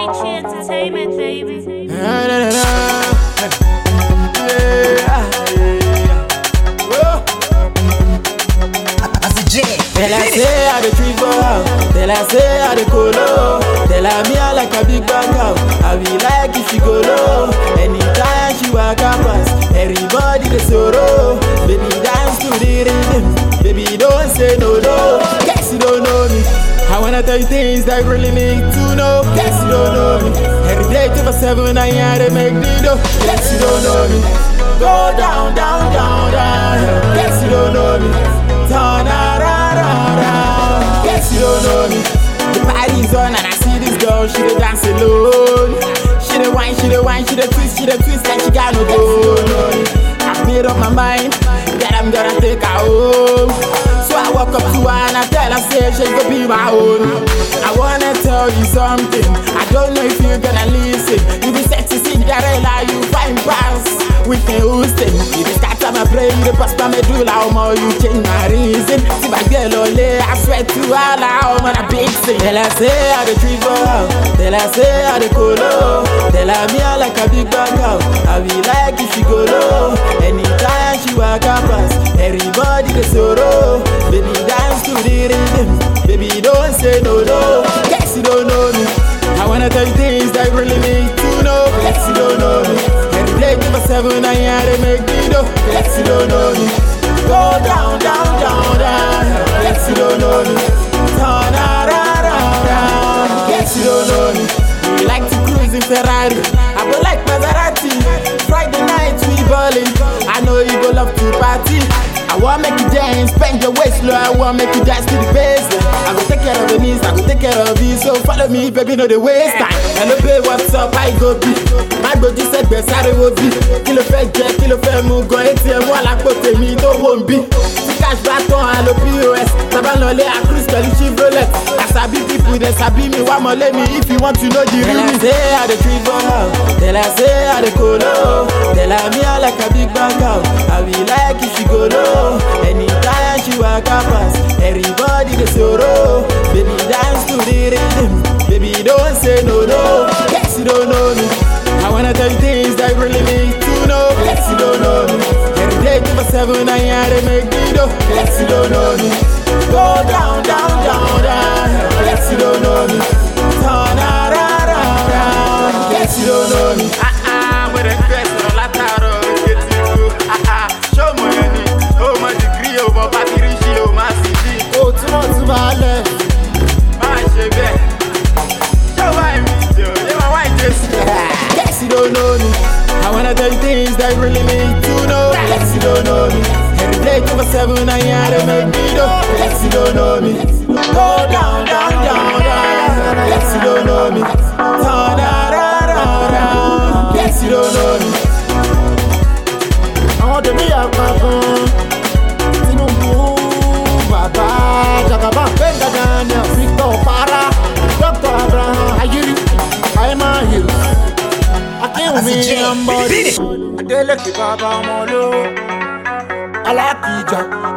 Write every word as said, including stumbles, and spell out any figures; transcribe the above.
Avicii Entertainment, baby. Na, na, na, na. Yeah, yeah. Whoa. Tell her say I the treat for her. Tell her say I the colo. Tell her me I like a big bang out. I be like if she go low. Anytime she walk up past, everybody the sorrow. Baby dance to the rhythm. Baby don't say no no. Guess you don't know me. I wanna tell you things that you really need to know. Guess you don't know me. Every day two for seven I had to make the dough. Guess you don't know me. Go down, down, down, down. Guess you don't know me. Turn around, around. Guess you don't know me. The party's on and I see this girl, she dey dance alone. She dey whine, she dey whine, she dey twist, she dey twist like she got no goal. I made up my mind that I'm gonna take her home. So I walk up to her and I tell her, say she go be my own. I wanna tell you something, I don't know if you're gonna listen. You be sexy Cinderella, you fine pass with me Houston. You be scatter my brain, you pass my medulla, how more you change my reason. See my girl only, I swear to Allah, I'm on a big thing. Tell her say I the treat for her, tell her say I the colo. Tell her me I like a big bang out, I be like if she go low. Anytime she walk up past, everybody the sorrow. Baby dance to the rhythm, baby don't say no no. Guess you don't know me. I wanna tell you things that you really need to know. Guess you don't know me. Every day two for seven I had to make the dough. Guess you don't know me. Go down, down, down, down. Guess you don't know me. Turn around, around. Guess you don't know me. You like to cruise in Ferrari, I go like Maserati. Friday night we ballin', I know you go love to party. I wanna make you dance, bang your waist low. I wanna make you dance to the bass. I go take care of the knees, I go take care of you. So follow me, baby, no the waste time. Hello babe, what's up? I go be. My body said best, I will be. Kilo fẹ́ jẹ, kilo fẹ́ mu gan. A T M wà lápò tèmi tó wọ́n bí. Tí cash bá tán, I lo P O S. Sábà lọlé a cruise pẹ̀lú Chevrolet. I sabi people, they sabi me. Wá mọ̀lé mi if you want to know the real me. Tell her say I the treat for her. Tell her say I the colo. Tell her me I like a big bang out. I be like if she go low. Anytime she walk up past, everybody the sorrow. Baby dance to the rhythm, baby don't say no no. Guess you don't know me. I wanna tell you things that you really need to know. Guess you don't know me. Every day two for seven I had to make the dough. Guess you don't know me. Go down, down, down, down. Guess you don't know me. Turn around, around. Guess you don't know me. Ah ah, with a dress on la taro, get you. Ah ah, show me any. Oh my degree, oh my battery, oh my C D. Oh, too much to my left. My shebe. Show my video, yeah my white dress. Guess you don't know me. I wanna tell you things that you really need to know. Guess you don't know me. Every day two for seven I had to make me know. Guess you don't know me. Go down, down, down, down. Guess you don't know me. Turn around, around. Guess you don't know me. I want to be a man. Tinubu, Baba, Jagaba, Benga Daniel, Victor Para, Doctor Abraham, Ayiri, Ayman Hills. I can't win, I'm body. I tell you, Baba Molo. Alakija,